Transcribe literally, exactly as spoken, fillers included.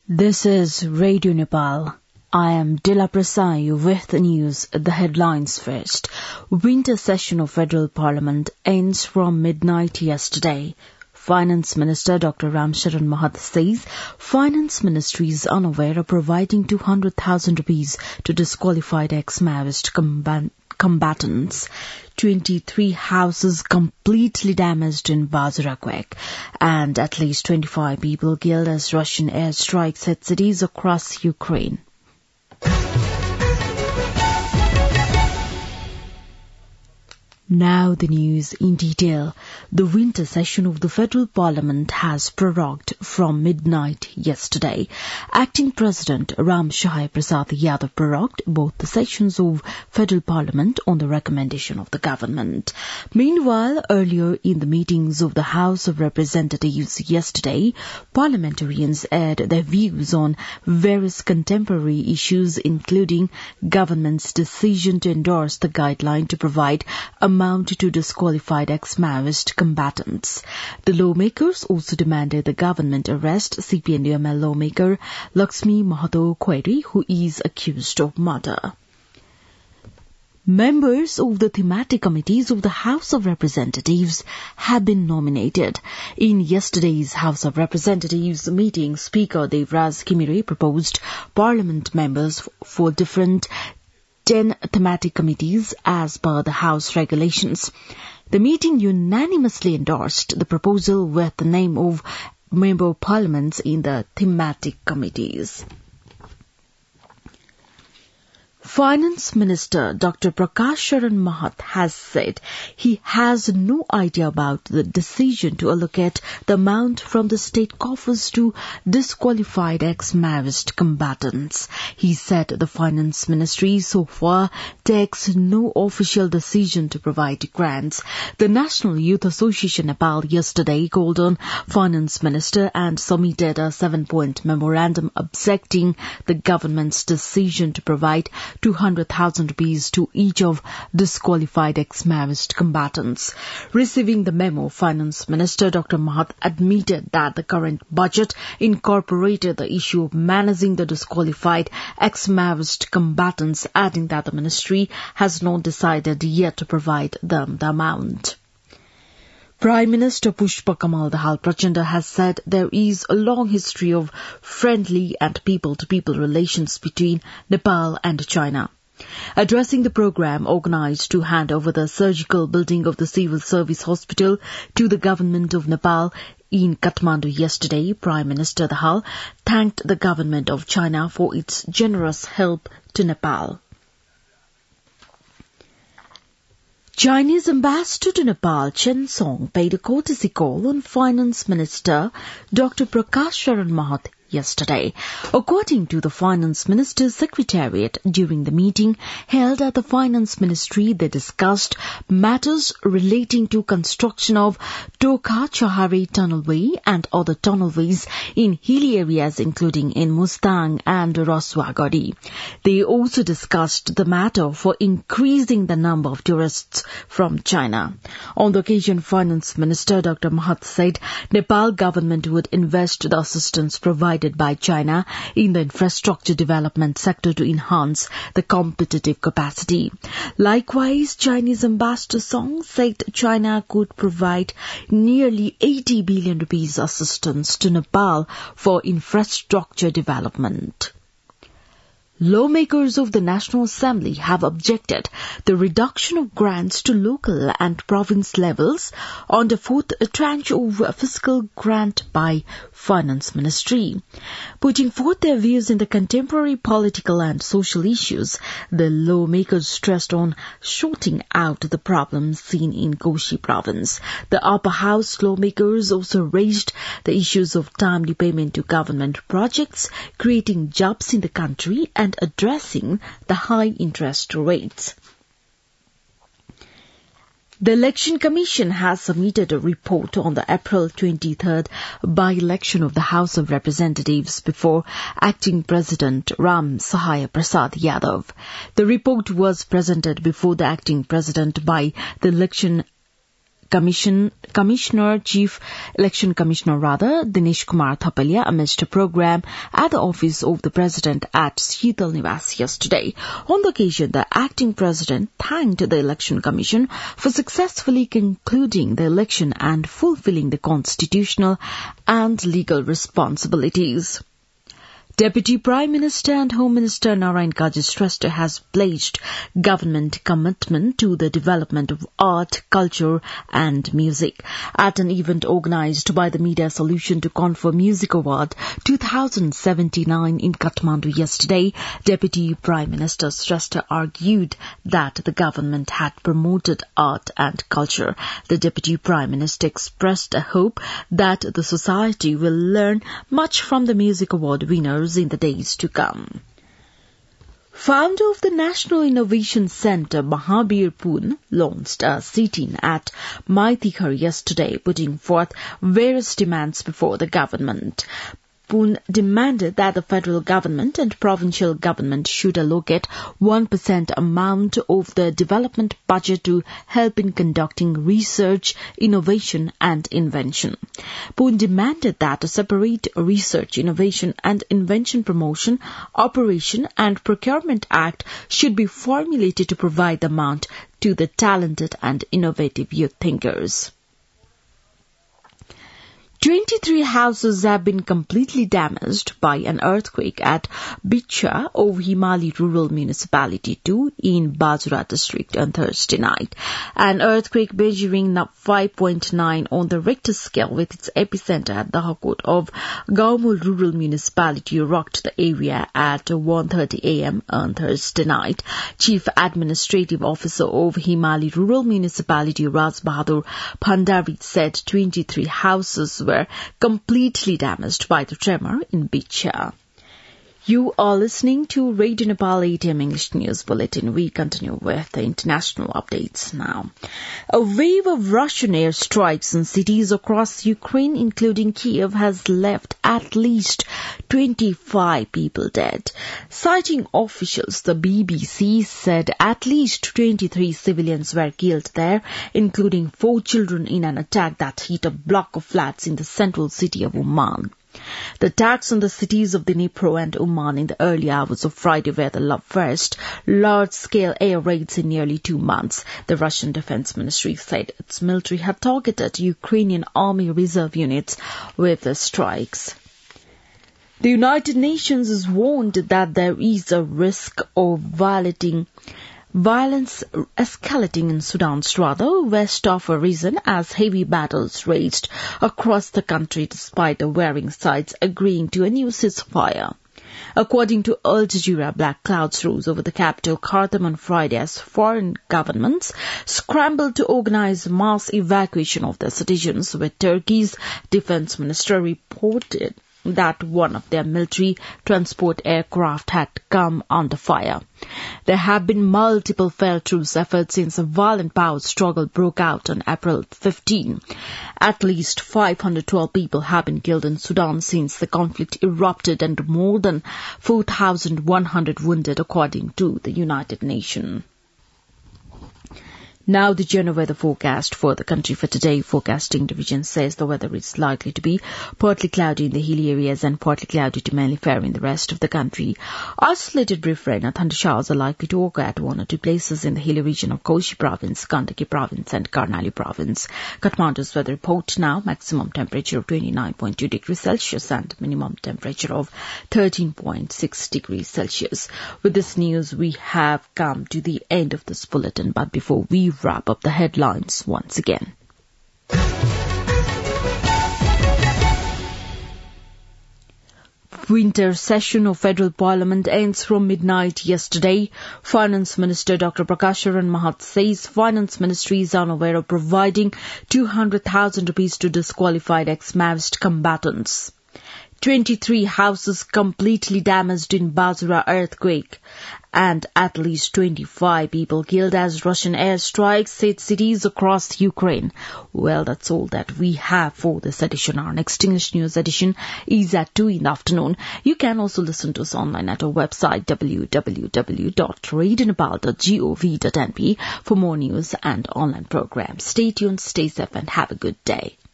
This is Radio Nepal. I am Dila Prasai with the news. The headlines first. Winter session of Federal Parliament ends from midnight yesterday. Finance Minister Doctor Ramcharan Mahath says Finance Ministry is unaware of providing two hundred thousand rupees to disqualified ex-Maoist combat- combatants. twenty-three houses completely damaged in Basra quake, and at least twenty-five people killed as Russian airstrikes hit cities across Ukraine. Now the news in detail. The winter session of the Federal Parliament has prorogued from midnight yesterday. Acting President Ram Shahai Prasad Yadav prorogued both the sessions of Federal Parliament on the recommendation of the government. Meanwhile, earlier in the meetings of the House of Representatives yesterday, parliamentarians aired their views on various contemporary issues, including government's decision to endorse the guideline to provide a amount to disqualified ex-Maoist combatants. The lawmakers also demanded the government arrest C P N D M L lawmaker Lakshmi Mahato Query, who is accused of murder. Members of the thematic committees of the House of Representatives have been nominated. In yesterday's House of Representatives meeting, Speaker Devraj Kimire proposed Parliament members for different ten thematic committees as per the House regulations. The meeting unanimously endorsed the proposal with the name of Member of Parliaments in the thematic committees. Finance Minister Doctor Prakash Sharan Mahath has said he has no idea about the decision to allocate the amount from the state coffers to disqualified ex-Maoist combatants. He said the Finance Ministry so far takes no official decision to provide grants. The National Youth Association Nepal yesterday called on Finance Minister and submitted a seven-point memorandum objecting the government's decision to provide two hundred thousand rupees to each of disqualified ex-Maoist combatants. Receiving the memo, Finance Minister Doctor Mahath admitted that the current budget incorporated the issue of managing the disqualified ex-Maoist combatants, adding that the ministry has not decided yet to provide them the amount. Prime Minister Pushpa Kamal Dahal Prachanda has said there is a long history of friendly and people-to-people relations between Nepal and China. Addressing the program organised to hand over the surgical building of the Civil Service Hospital to the government of Nepal in Kathmandu yesterday, Prime Minister Dahal thanked the government of China for its generous help to Nepal. Chinese ambassador to Nepal, Chen Song, paid a courtesy call on Finance Minister Doctor Prakash Sharan Mahath yesterday. According to the Finance Minister's Secretariat, during the meeting held at the Finance Ministry, they discussed matters relating to construction of Toka Chahari Tunnelway and other tunnelways in hilly areas including in Mustang and Raswagadi. They also discussed the matter for increasing the number of tourists from China. On the occasion, Finance Minister Doctor Mahath said Nepal government would invest the assistance provided by China in the infrastructure development sector to enhance the competitive capacity. Likewise, Chinese Ambassador Song said China could provide nearly eighty billion rupees assistance to Nepal for infrastructure development. Lawmakers of the National Assembly have objected the reduction of grants to local and province levels on the fourth tranche of fiscal grant by Finance Ministry. Putting forth their views in the contemporary political and social issues, the lawmakers stressed on sorting out the problems seen in Koshi province. The upper house lawmakers also raised the issues of timely payment to government projects, creating jobs in the country, and and addressing the high interest rates. The Election Commission has submitted a report on the April twenty-third by-election of the House of Representatives before Acting President Ram Sahaya Prasad Yadav. The report was presented before the Acting President by the Election Commission, Commissioner, Chief Election Commissioner rather, Dinesh Kumar Thapalia amidst a program at the office of the President at Sheetal Niwas yesterday. On the occasion, the acting President thanked the Election Commission for successfully concluding the election and fulfilling the constitutional and legal responsibilities. Deputy Prime Minister and Home Minister Narayan Kaji Shrestha has pledged government commitment to the development of art, culture and music. At an event organised by the Media Solution to confer Music Award twenty seventy-nine in Kathmandu yesterday, Deputy Prime Minister Shrestha argued that the government had promoted art and culture. The Deputy Prime Minister expressed a hope that the society will learn much from the Music Award winners in the days to come. Founder of the National Innovation Centre, Mahabir Poon, launched a sit-in at Maithikar yesterday, putting forth various demands before the government. Poon demanded that the federal government and provincial government should allocate one percent amount of the development budget to help in conducting research, innovation and invention. Poon demanded that a separate Research, Innovation and Invention Promotion, Operation and Procurement Act should be formulated to provide the amount to the talented and innovative youth thinkers. twenty-three houses have been completely damaged by an earthquake at Bicha of Himali Rural Municipality two in Bajra district on Thursday night. An earthquake measuring five point nine on the Richter scale with its epicenter at the Hakot of Gaumul Rural Municipality rocked the area at one thirty a m on Thursday night. Chief Administrative Officer of Himali Rural Municipality Raj Bahadur Pandari said twenty-three houses were completely damaged by the tremor in Bicha. You are listening to Radio Nepal eight a m English News Bulletin. We continue with the international updates now. A wave of Russian airstrikes in cities across Ukraine, including Kiev, has left at least twenty-five people dead. Citing officials, the B B C said at least twenty-three civilians were killed there, including four children in an attack that hit a block of flats in the central city of Uman. The attacks on the cities of Dnipro and Uman in the early hours of Friday were the first large-scale air raids in nearly two months. The Russian Defense Ministry said its military had targeted Ukrainian Army Reserve units with the strikes. The United Nations has warned that there is a risk of violating Violence escalating in Sudan's Strata, west of a region, as heavy battles raged across the country despite the warring sides agreeing to a new ceasefire. According to Al Jazeera, black clouds rose over the capital Khartoum on Friday as foreign governments scrambled to organize mass evacuation of their citizens, with Turkey's defense minister reported that one of their military transport aircraft had come under fire. There have been multiple failed truce efforts since a violent power struggle broke out on April fifteenth. At least five hundred twelve people have been killed in Sudan since the conflict erupted and more than four thousand one hundred wounded, according to the United Nations. Now the general weather forecast for the country for today. Forecasting division says the weather is likely to be partly cloudy in the hilly areas and partly cloudy to mainly fair in the rest of the country. Isolated brief rain or thunder showers are likely to occur at one or two places in the hilly region of Koshi Province, Gandaki Province and Karnali Province. Kathmandu's weather report now. Maximum temperature of twenty-nine point two degrees Celsius and minimum temperature of thirteen point six degrees Celsius. With this news, we have come to the end of this bulletin, but before we wrap up the headlines once again. Winter session of Federal Parliament ends from midnight yesterday. Finance Minister Doctor Prakash Charan Mahath says Finance Ministry is unaware of providing two hundred thousand rupees to disqualified ex-Maoist combatants. twenty-three houses completely damaged in Bajra earthquake. and at least twenty-five people killed as Russian airstrikes hit cities across Ukraine. Well, that's all that we have for this edition. Our next English news edition is at two in the afternoon. You can also listen to us online at our website w w w dot radio nepal dot gov dot n p for more news and online programs. Stay tuned, stay safe, and have a good day.